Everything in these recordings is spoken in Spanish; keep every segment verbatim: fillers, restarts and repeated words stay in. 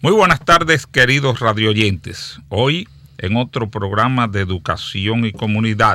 Muy buenas tardes, queridos radioyentes. Hoy en otro programa de educación y comunidad.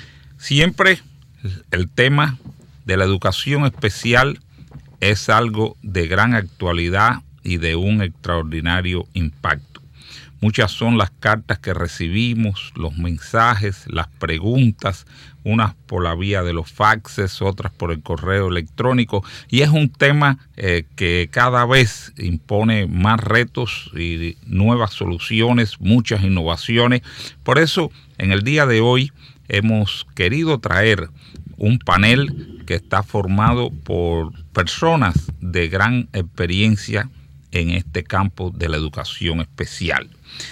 Siempre el tema de la educación especial es algo de gran actualidad y de un extraordinario impacto. Muchas son las cartas que recibimos, los mensajes, las preguntas, unas por la vía de los faxes, otras por el correo electrónico, y es un tema eh, que cada vez impone más retos y nuevas soluciones, muchas innovaciones. Por eso, en el día de hoy hemos querido traer un panel que está formado por personas de gran experiencia en este campo de la educación especial.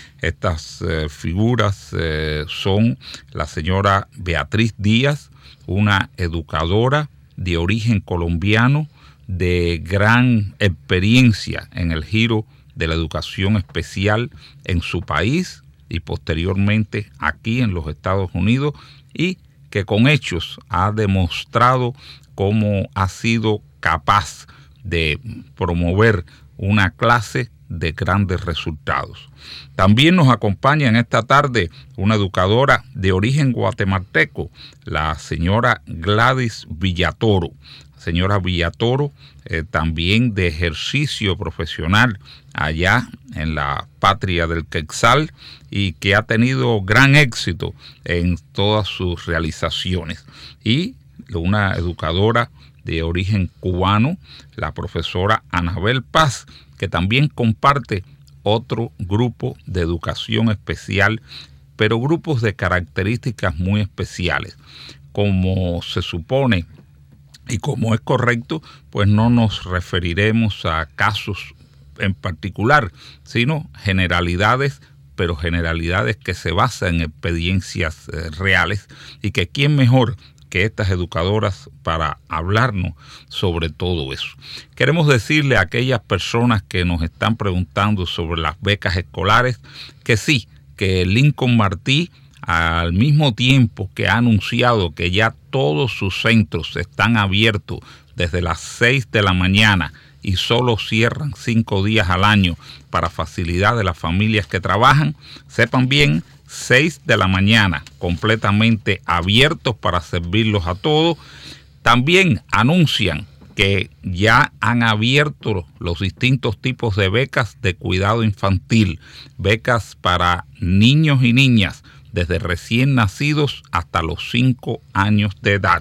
Estas eh, figuras eh, son la señora Beatriz Díaz, una educadora de origen colombiano de gran experiencia en el giro de la educación especial en su país y posteriormente aquí en los Estados Unidos, y que con hechos ha demostrado cómo ha sido capaz de promover una clase de grandes resultados. También nos acompaña en esta tarde una educadora de origen guatemalteco, la señora Gladys Villatoro. Señora Villatoro, eh, también de ejercicio profesional allá en la patria del Quetzal y que ha tenido gran éxito en todas sus realizaciones. Y una educadora de origen cubano, la profesora Anabel Paz, que también comparte otro grupo de educación especial, pero grupos de características muy especiales. Como se supone y como es correcto, pues no nos referiremos a casos en particular, sino generalidades, pero generalidades que se basan en experiencias eh, reales, y que quién mejor que estas educadoras para hablarnos sobre todo eso. Queremos decirle a aquellas personas que nos están preguntando sobre las becas escolares que sí, que Lincoln Martí, al mismo tiempo que ha anunciado que ya todos sus centros están abiertos desde las seis de la mañana y solo cierran cinco días al año para facilidad de las familias que trabajan, sepan bien, seis de la mañana, completamente abiertos para servirlos a todos. También anuncian que ya han abierto los distintos tipos de becas de cuidado infantil, becas para niños y niñas desde recién nacidos hasta los cinco años de edad.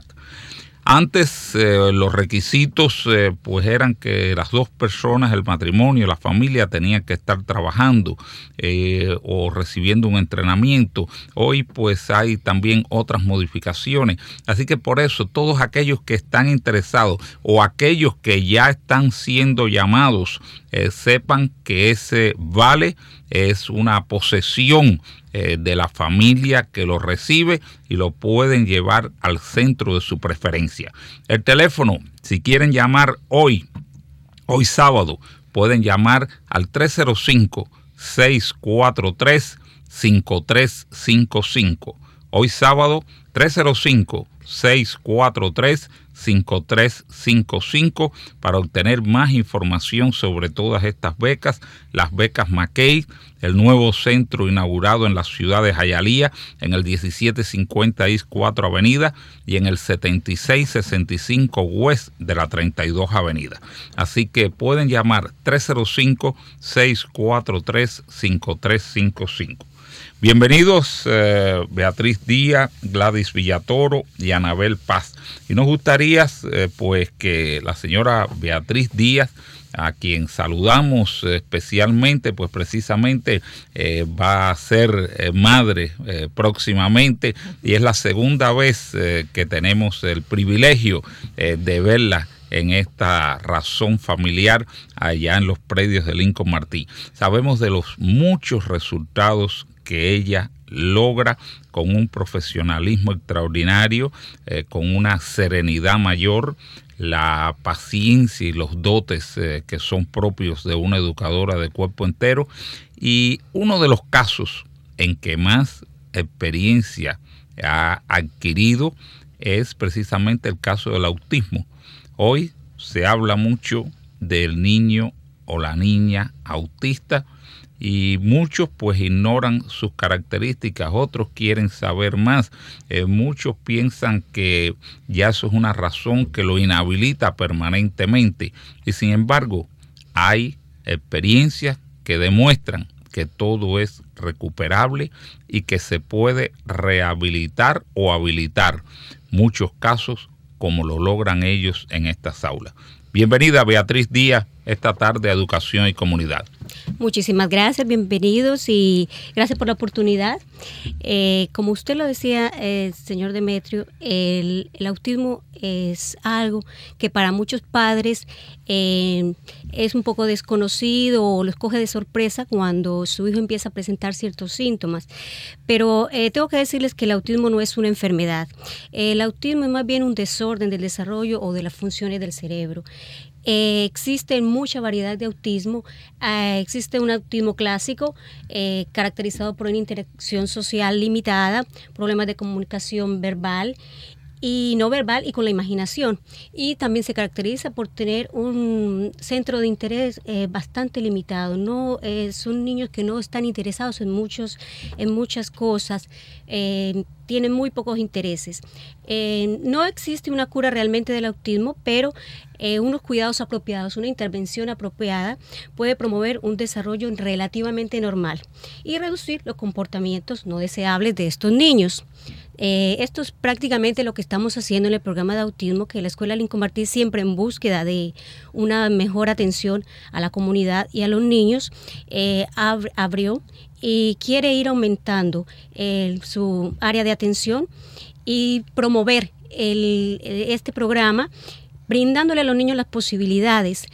Antes eh, los requisitos eh, pues eran que las dos personas, el matrimonio, la familia, tenían que estar trabajando eh, o recibiendo un entrenamiento. Hoy pues hay también otras modificaciones. Así que por eso todos aquellos que están interesados o aquellos que ya están siendo llamados, eh, sepan que ese vale es una posesión eh, de la familia que lo recibe y lo pueden llevar al centro de su preferencia. El teléfono, si quieren llamar hoy, hoy sábado, pueden llamar al tres cero cinco, seis cuatro tres, cinco tres cinco cinco. Hoy sábado, tres cero cinco, seis cuatro tres, cinco tres cinco cinco para obtener más información sobre todas estas becas, las becas McKay, el nuevo centro inaugurado en la ciudad de Hialeah, en el diecisiete cincuenta East cuatro Avenida y en el setenta y seis sesenta y cinco West de la treinta y dos Avenida. Así que pueden llamar tres cero cinco, seis cuatro tres, cinco tres cinco cinco. Bienvenidos eh, Beatriz Díaz, Gladys Villatoro y Anabel Paz. Y nos gustaría eh, pues que la señora Beatriz Díaz, a quien saludamos especialmente, pues precisamente eh, va a ser eh, madre eh, próximamente, y es la segunda vez eh, que tenemos el privilegio eh, de verla en esta razón familiar allá en los predios de Lincoln Martí. Sabemos de los muchos resultados que ella logra con un profesionalismo extraordinario, eh, con una serenidad mayor, la paciencia y los dotes eh, que son propios de una educadora de cuerpo entero. Y uno de los casos en que más experiencia ha adquirido es precisamente el caso del autismo. Hoy se habla mucho del niño o la niña autista, y muchos pues ignoran sus características, otros quieren saber más, eh, muchos piensan que ya eso es una razón que lo inhabilita permanentemente, y sin embargo hay experiencias que demuestran que todo es recuperable y que se puede rehabilitar o habilitar, muchos casos como lo logran ellos en estas aulas. Bienvenida Beatriz Díaz esta tarde a Educación y Comunidad. Muchísimas gracias, bienvenidos y gracias por la oportunidad. Eh, como usted lo decía, eh, señor Demetrio, el, el autismo es algo que para muchos padres eh, es un poco desconocido o los coge de sorpresa cuando su hijo empieza a presentar ciertos síntomas. Pero eh, tengo que decirles que el autismo no es una enfermedad. El autismo es más bien un desorden del desarrollo o de las funciones del cerebro. Eh, existe mucha variedad de autismo. Eh, existe un autismo clásico eh, caracterizado por una interacción social limitada, problemas de comunicación verbal y no verbal y con la imaginación. Y también se caracteriza por tener un centro de interés eh, bastante limitado. No eh, son niños que no están interesados en muchos, en muchas cosas. Eh, tienen muy pocos intereses. Eh, no existe una cura realmente del autismo, pero eh, unos cuidados apropiados, una intervención apropiada puede promover un desarrollo relativamente normal y reducir los comportamientos no deseables de estos niños. Eh, esto es prácticamente lo que estamos haciendo en el programa de autismo, que la Escuela Lincoln Martí, siempre en búsqueda de una mejor atención a la comunidad y a los niños, eh, ab- abrió y quiere ir aumentando eh, su área de atención y promover el, este programa, brindándole a los niños las posibilidades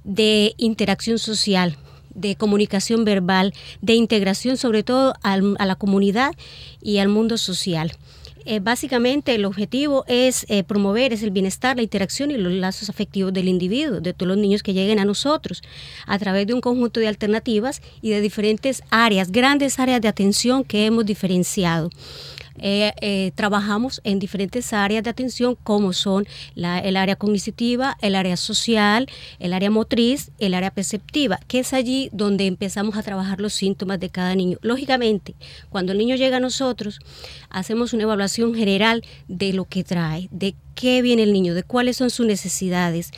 de interacción social, de comunicación verbal, de integración sobre todo al, a la comunidad y al mundo social. Eh, básicamente el objetivo es eh, promover es el bienestar, la interacción y los lazos afectivos del individuo, de todos los niños que lleguen a nosotros, a través de un conjunto de alternativas y de diferentes áreas, grandes áreas de atención que hemos diferenciado. Eh, eh, trabajamos en diferentes áreas de atención como son la, el área cognitiva, el área social, el área motriz, el área perceptiva, que es allí donde empezamos a trabajar los síntomas de cada niño. Lógicamente, cuando el niño llega a nosotros, hacemos una evaluación general de lo que trae, de qué viene el niño, de cuáles son sus necesidades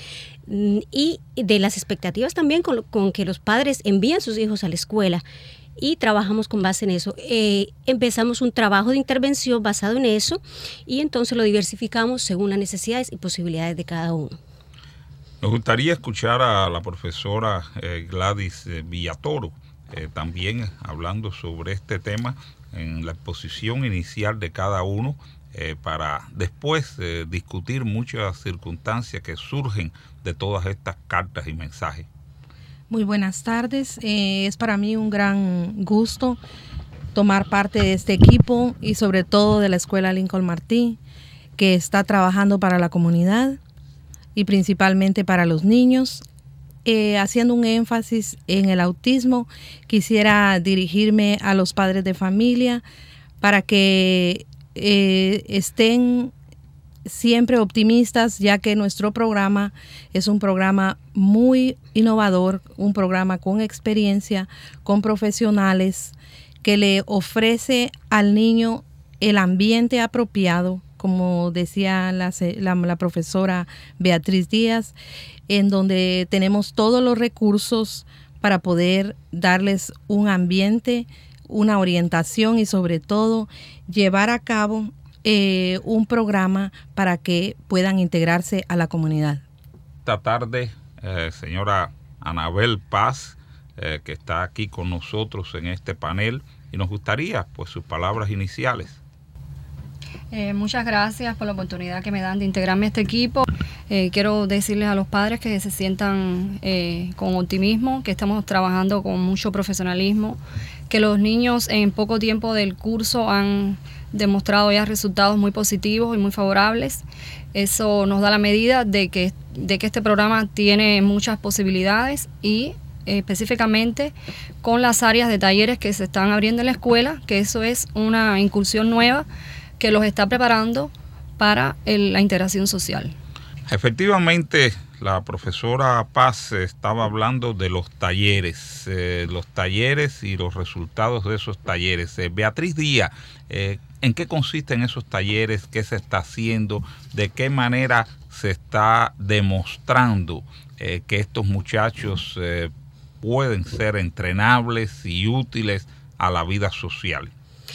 y de las expectativas también con, con que los padres envían sus hijos a la escuela. Y trabajamos con base en eso. Eh, empezamos un trabajo de intervención basado en eso y entonces lo diversificamos según las necesidades y posibilidades de cada uno. Me gustaría escuchar a la profesora eh, Gladys eh, Villatoro, eh, también hablando sobre este tema en la exposición inicial de cada uno, eh, para después eh, discutir muchas circunstancias que surgen de todas estas cartas y mensajes. Muy buenas tardes, eh, es para mí un gran gusto tomar parte de este equipo y sobre todo de la Escuela Lincoln Martí, que está trabajando para la comunidad y principalmente para los niños. Eh, haciendo un énfasis en el autismo, quisiera dirigirme a los padres de familia para que eh, estén siempre optimistas, ya que nuestro programa es un programa muy innovador, un programa con experiencia, con profesionales, que le ofrece al niño el ambiente apropiado, como decía la, la, la profesora Beatriz Díaz, en donde tenemos todos los recursos para poder darles un ambiente, una orientación y sobre todo llevar a cabo Eh, un programa para que puedan integrarse a la comunidad. Esta tarde, eh, señora Anabel Paz, eh, que está aquí con nosotros en este panel, y nos gustaría pues sus palabras iniciales. Eh, muchas gracias por la oportunidad que me dan de integrarme a este equipo. Eh, quiero decirles a los padres que se sientan eh, con optimismo, que estamos trabajando con mucho profesionalismo, que los niños en poco tiempo del curso han demostrado ya resultados muy positivos y muy favorables. Eso nos da la medida de que, de que este programa tiene muchas posibilidades y eh, específicamente con las áreas de talleres que se están abriendo en la escuela, que eso es una incursión nueva que los está preparando para el, la integración social. Efectivamente, la profesora Paz estaba hablando de los talleres, eh, los talleres y los resultados de esos talleres. Eh, Beatriz Díaz, eh, ¿en qué consisten esos talleres? ¿Qué se está haciendo? ¿De qué manera se está demostrando eh, que estos muchachos eh, pueden ser entrenables y útiles a la vida social?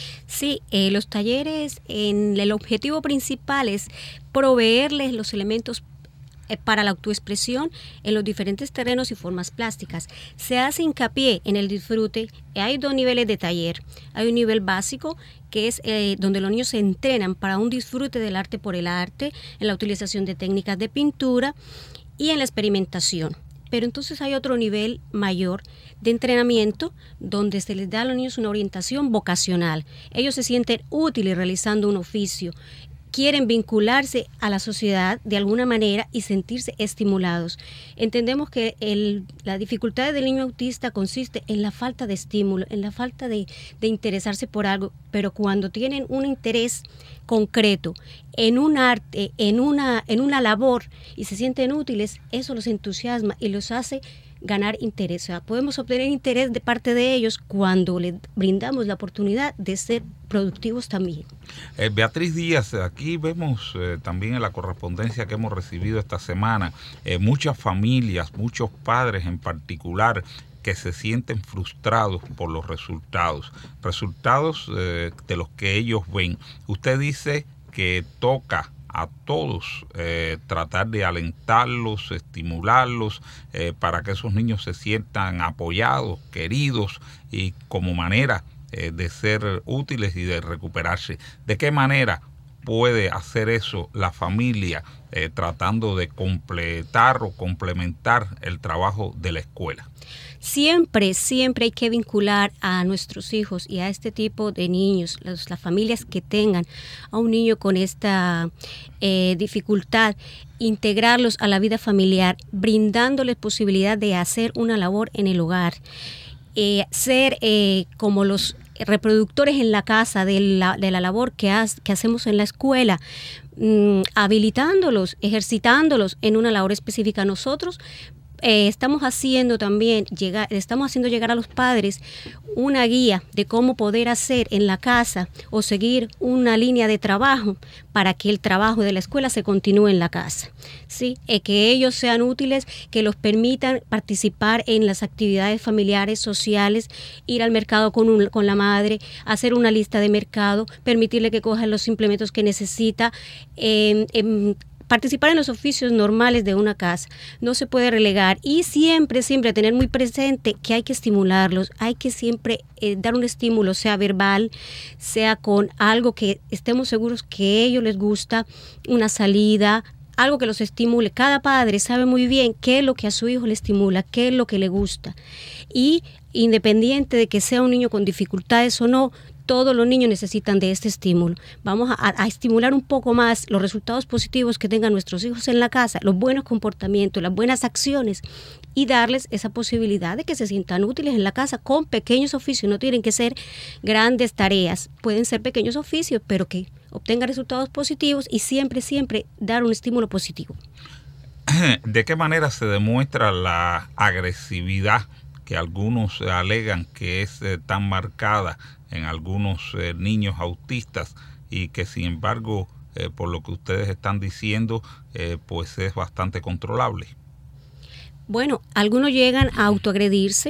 Sí, eh, los talleres, en el objetivo principal es proveerles los elementos eh, para la autoexpresión en los diferentes terrenos y formas plásticas. Se hace hincapié en el disfrute. Hay dos niveles de taller. Hay un nivel básico, que es eh, donde los niños se entrenan para un disfrute del arte por el arte, en la utilización de técnicas de pintura y en la experimentación. Pero entonces hay otro nivel mayor de entrenamiento donde se les da a los niños una orientación vocacional. Ellos se sienten útiles realizando un oficio, quieren vincularse a la sociedad de alguna manera y sentirse estimulados. Entendemos que el, la dificultad del niño autista consiste en la falta de estímulo, en la falta de, de interesarse por algo, pero cuando tienen un interés concreto en un arte, en una, en una labor y se sienten útiles, eso los entusiasma y los hace ganar interés. O sea, podemos obtener interés de parte de ellos cuando les brindamos la oportunidad de ser productivos también. Eh, Beatriz Díaz, aquí vemos eh, también en la correspondencia que hemos recibido esta semana, eh, muchas familias, muchos padres en particular, que se sienten frustrados por los resultados, resultados eh, de los que ellos ven. Usted dice que toca a todos eh, tratar de alentarlos, estimularlos, eh, para que esos niños se sientan apoyados, queridos y como manera eh, de ser útiles y de recuperarse. ¿De qué manera puede hacer eso la familia eh, tratando de completar o complementar el trabajo de la escuela? Siempre, siempre hay que vincular a nuestros hijos y a este tipo de niños, los, las familias que tengan a un niño con esta eh, dificultad, integrarlos a la vida familiar, brindándoles posibilidad de hacer una labor en el hogar, eh, ser eh, como los reproductores en la casa de la, de la labor que, has, que hacemos en la escuela, mmm, habilitándolos, ejercitándolos en una labor específica. Nosotros Eh, estamos haciendo también llegar, estamos haciendo llegar a los padres una guía de cómo poder hacer en la casa o seguir una línea de trabajo para que el trabajo de la escuela se continúe en la casa, ¿sí? Eh, que ellos sean útiles, que los permitan participar en las actividades familiares, sociales, ir al mercado con, un, con la madre, hacer una lista de mercado, permitirle que cojan los implementos que necesita, eh, eh, participar en los oficios normales de una casa. No se puede relegar y siempre, siempre tener muy presente que hay que estimularlos, hay que siempre eh, dar un estímulo, sea verbal, sea con algo que estemos seguros que a ellos les gusta, una salida, algo que los estimule. Cada padre sabe muy bien qué es lo que a su hijo le estimula, qué es lo que le gusta. Y independiente de que sea un niño con dificultades o no, todos los niños necesitan de este estímulo. Vamos a, a estimular un poco más los resultados positivos que tengan nuestros hijos en la casa, los buenos comportamientos, las buenas acciones y darles esa posibilidad de que se sientan útiles en la casa con pequeños oficios. No tienen que ser grandes tareas, pueden ser pequeños oficios, pero que obtengan resultados positivos y siempre, siempre dar un estímulo positivo. ¿De qué manera se demuestra la agresividad que algunos alegan que es eh, tan marcada en algunos eh, niños autistas y que sin embargo, eh, por lo que ustedes están diciendo, eh, pues es bastante controlable? Bueno, algunos llegan a autoagredirse,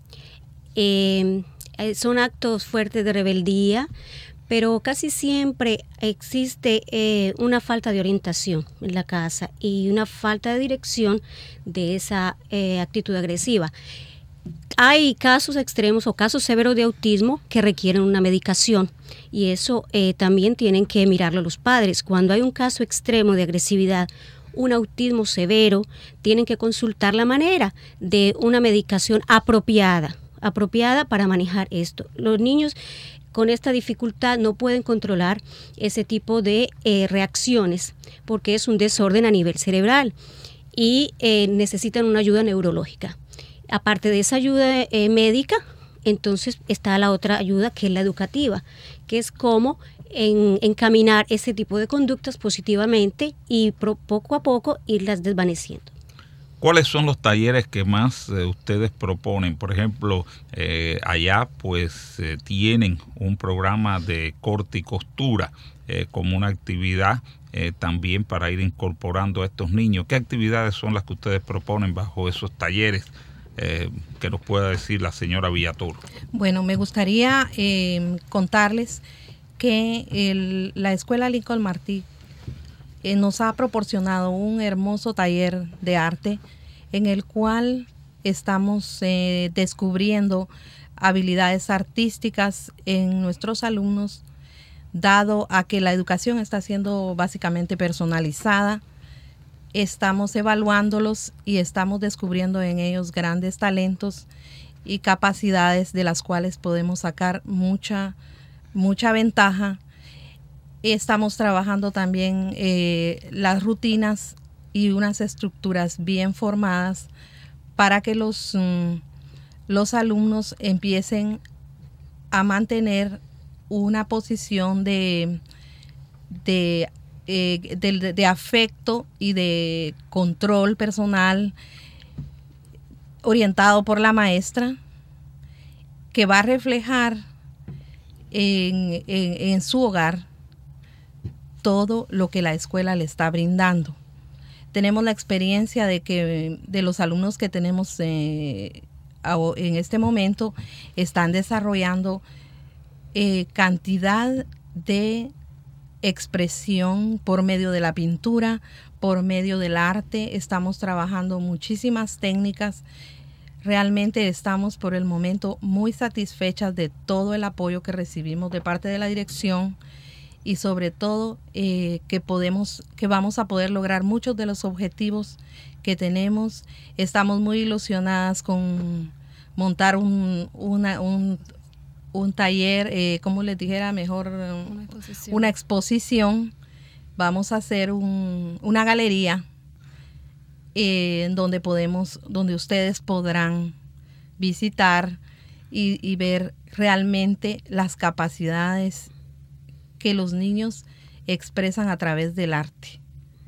eh, son actos fuertes de rebeldía, pero casi siempre existe eh, una falta de orientación en la casa y una falta de dirección de esa eh, actitud agresiva. Hay casos extremos o casos severos de autismo que requieren una medicación y eso eh, también tienen que mirarlo los padres. Cuando hay un caso extremo de agresividad, un autismo severo, tienen que consultar la manera de una medicación apropiada, apropiada para manejar esto. Los niños con esta dificultad no pueden controlar ese tipo de eh, reacciones porque es un desorden a nivel cerebral y eh, necesitan una ayuda neurológica. Aparte de esa ayuda eh, médica, entonces está la otra ayuda que es la educativa, que es cómo en, encaminar ese tipo de conductas positivamente y pro, poco a poco irlas desvaneciendo. ¿cuáles son los talleres que más eh, ustedes proponen? Por ejemplo, eh, allá pues eh, tienen un programa de corte y costura eh, como una actividad eh, también para ir incorporando a estos niños. ¿Qué actividades son las que ustedes proponen bajo esos talleres? Eh, que nos pueda decir la señora Villatoro. Bueno, me gustaría eh, contarles que el, la Escuela Lincoln Martí eh, nos ha proporcionado un hermoso taller de arte en el cual estamos eh, descubriendo habilidades artísticas en nuestros alumnos, dado a que la educación está siendo básicamente personalizada. Estamos evaluándolos y estamos descubriendo en ellos grandes talentos y capacidades de las cuales podemos sacar mucha, mucha ventaja. Estamos trabajando también eh, las rutinas y unas estructuras bien formadas para que los, um, los alumnos empiecen a mantener una posición de, de Eh, de, de afecto y de control personal orientado por la maestra, que va a reflejar en, en, en su hogar todo lo que la escuela le está brindando. Tenemos la experiencia de que de los alumnos que tenemos eh, en este momento están desarrollando eh, cantidad de expresión por medio de la pintura, por medio del arte. Estamos trabajando muchísimas técnicas. Realmente estamos por el momento muy satisfechas de todo el apoyo que recibimos de parte de la dirección y sobre todo eh, que podemos, que vamos a poder lograr muchos de los objetivos que tenemos. Estamos muy ilusionadas con montar un, una, un un taller, eh, como les dijera, mejor una exposición. Una exposición. Vamos a hacer un, una galería eh, en donde podemos, donde ustedes podrán visitar y, y ver realmente las capacidades que los niños expresan a través del arte.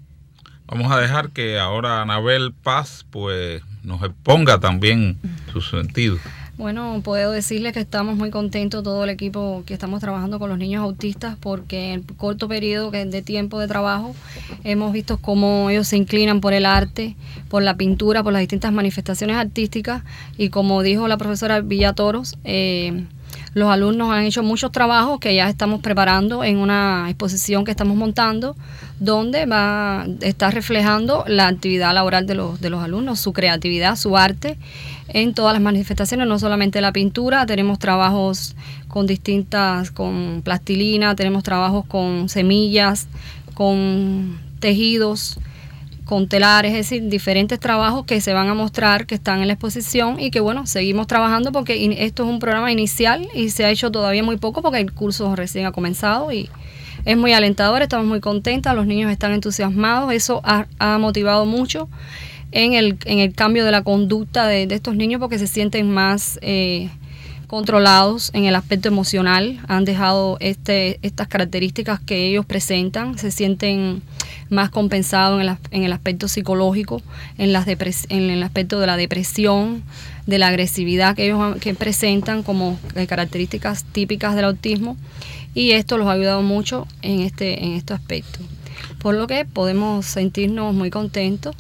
Vamos a dejar que ahora Anabel Paz pues nos exponga también sus sentidos. Bueno, puedo decirles que estamos muy contentos, todo el equipo que estamos trabajando con los niños autistas, porque en el corto periodo que de tiempo de trabajo hemos visto cómo ellos se inclinan por el arte, por la pintura, por las distintas manifestaciones artísticas, y como dijo la profesora Villatoros, eh, los alumnos han hecho muchos trabajos que ya estamos preparando en una exposición que estamos montando, donde va a estar reflejando la actividad laboral de los, de los alumnos, su creatividad, su arte, en todas las manifestaciones, no solamente la pintura. Tenemos trabajos con distintas, con plastilina, tenemos trabajos con semillas, con tejidos, con telares, es decir, diferentes trabajos que se van a mostrar, que están en la exposición y que bueno, seguimos trabajando porque esto es un programa inicial y se ha hecho todavía muy poco porque el curso recién ha comenzado y es muy alentador, estamos muy contentas, los niños están entusiasmados, eso ha, ha motivado mucho en el, en el cambio de la conducta de, de estos niños porque se sienten más eh, controlados en el aspecto emocional, han dejado este, estas características que ellos presentan, se sienten más compensados en el, en el aspecto psicológico, en, las depres, en el aspecto de la depresión, de la agresividad que ellos que presentan como características típicas del autismo, y esto los ha ayudado mucho en este, en este aspecto. Por lo que podemos sentirnos muy contentos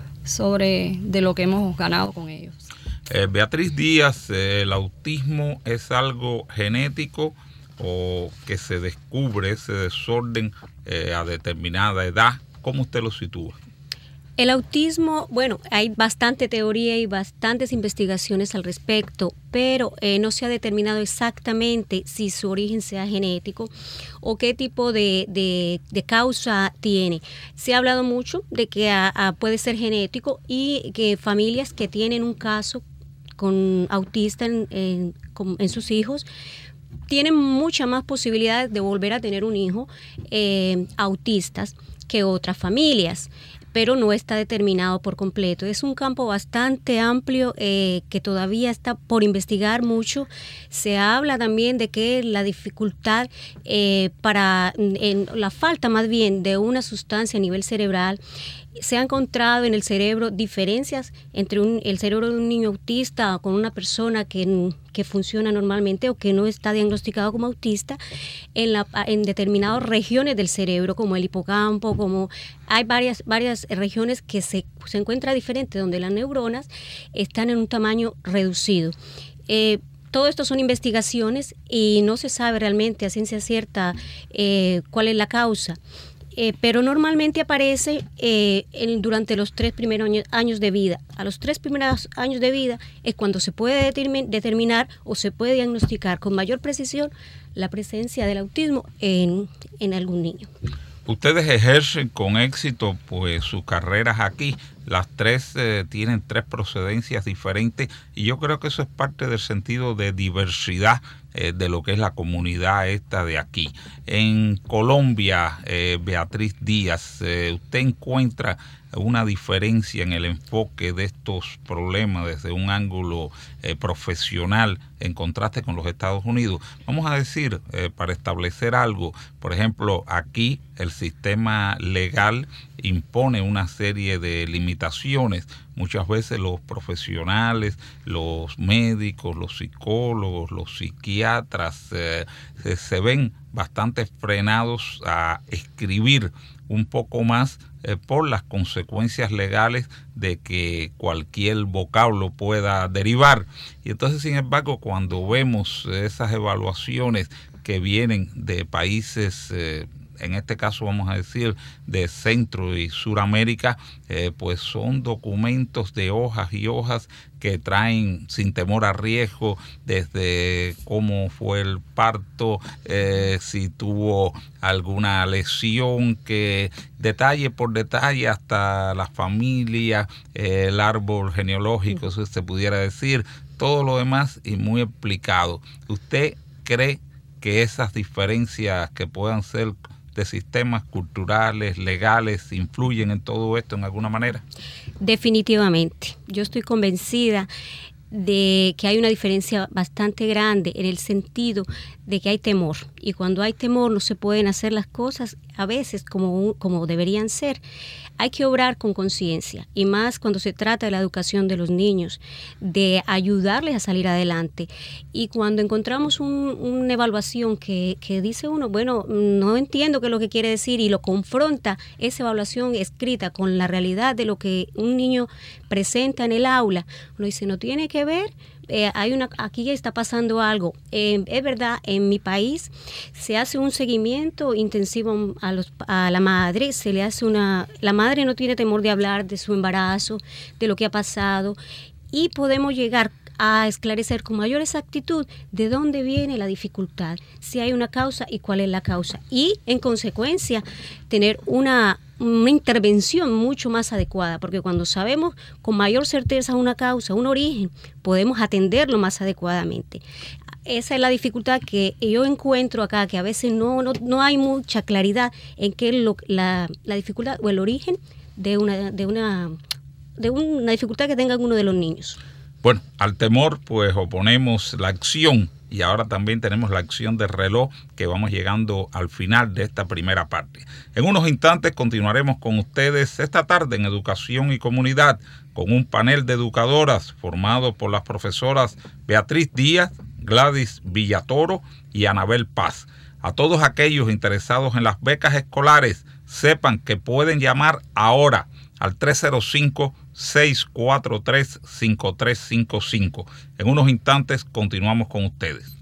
sobre de lo que hemos ganado con ellos. Eh, Beatriz Díaz, eh, ¿el autismo es algo genético o que se descubre ese desorden eh, a determinada edad? ¿Cómo usted lo sitúa? El autismo, bueno, hay bastante teoría y bastantes investigaciones al respecto, pero eh, no se ha determinado exactamente si su origen sea genético o qué tipo de, de, de causa tiene. Se ha hablado mucho de que a, a puede ser genético y que familias que tienen un caso con autista en, en, en sus hijos tienen mucha más posibilidades de volver a tener un hijo eh, autistas que otras familias, pero no está determinado por completo. Es un campo bastante amplio eh, que todavía está por investigar mucho. Se habla también de que la dificultad eh, para, en, la falta más bien de una sustancia a nivel cerebral se ha encontrado en el cerebro diferencias entre un, el cerebro de un niño autista con una persona que, que funciona normalmente o que no está diagnosticado como autista en, la, en determinadas regiones del cerebro, como el hipocampo, como hay varias, varias regiones que se, se encuentra diferente, donde las neuronas están en un tamaño reducido. Eh, Todo esto son investigaciones y no se sabe realmente a ciencia cierta eh, cuál es la causa. Eh, pero normalmente aparece eh, en, durante los tres primeros años, años de vida. A los tres primeros años de vida es cuando se puede determin, determinar o se puede diagnosticar con mayor precisión la presencia del autismo en, en algún niño. Ustedes ejercen con éxito pues sus carreras aquí. Las tres eh, tienen tres procedencias diferentes y yo creo que eso es parte del sentido de diversidad eh, de lo que es la comunidad esta de aquí. En Colombia, eh, Beatriz Díaz, eh, ¿usted encuentra una diferencia en el enfoque de estos problemas desde un ángulo eh, profesional en contraste con los Estados Unidos? Vamos a decir, eh, para establecer algo, por ejemplo, aquí el sistema legal impone una serie de limitaciones. Muchas veces los profesionales, los médicos, los psicólogos, los psiquiatras eh, se, se ven bastante frenados a escribir un poco más eh, por las consecuencias legales de que cualquier vocablo pueda derivar. Y entonces, sin embargo, cuando vemos esas evaluaciones que vienen de países eh, en este caso vamos a decir de Centro y Suramérica, eh, pues son documentos de hojas y hojas que traen sin temor a riesgo desde cómo fue el parto, eh, si tuvo alguna lesión, que detalle por detalle hasta la familia, eh, el árbol genealógico, eso se pudiera decir, todo lo demás y muy explicado. ¿Usted cree que esas diferencias que puedan ser de sistemas culturales, legales, influyen en todo esto en alguna manera? Definitivamente. Yo estoy convencida de que hay una diferencia bastante grande en el sentido de que hay temor. Y cuando hay temor no se pueden hacer las cosas a veces como, como deberían ser. Hay que obrar con conciencia, y más cuando se trata de la educación de los niños, de ayudarles a salir adelante. Y cuando encontramos un, una evaluación que, que dice uno, bueno, no entiendo qué es lo que quiere decir, y lo confronta esa evaluación escrita con la realidad de lo que un niño presenta en el aula, uno dice, no tiene que ver. Eh, hay una, aquí está pasando algo. Eh, es verdad, en mi país se hace un seguimiento intensivo a, los, a la madre, se le hace una, la madre no tiene temor de hablar de su embarazo, de lo que ha pasado, y podemos llegar a esclarecer con mayor exactitud de dónde viene la dificultad, si hay una causa y cuál es la causa, y en consecuencia tener una una intervención mucho más adecuada, porque cuando sabemos con mayor certeza una causa, un origen, podemos atenderlo más adecuadamente. Esa es la dificultad que yo encuentro acá, que a veces no, no, no hay mucha claridad en qué es lo, la, la dificultad o el origen de una, de una, de una dificultad que tenga alguno de los niños. Bueno, al temor pues oponemos la acción, y ahora también tenemos la acción del reloj, que vamos llegando al final de esta primera parte. En unos instantes continuaremos con ustedes esta tarde en Educación y Comunidad con un panel de educadoras formado por las profesoras Beatriz Díaz, Gladys Villatoro y Anabel Paz. A todos aquellos interesados en las becas escolares, sepan que pueden llamar ahora al tres cero cinco, seis cuatro tres, cinco tres cinco cinco. En unos instantes continuamos con ustedes.